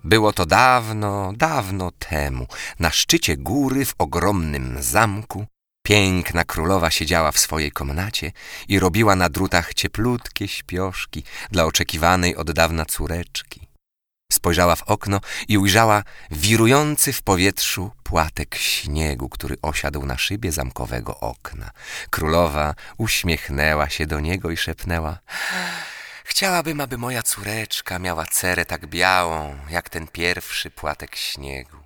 Było to dawno, dawno temu. Na szczycie góry w ogromnym zamku piękna królowa siedziała w swojej komnacie i robiła na drutach cieplutkie śpioszki dla oczekiwanej od dawna córeczki. Spojrzała w okno i ujrzała wirujący w powietrzu płatek śniegu, który osiadł na szybie zamkowego okna. Królowa uśmiechnęła się do niego i szepnęła: chciałabym, aby moja córeczka miała cerę tak białą, jak ten pierwszy płatek śniegu.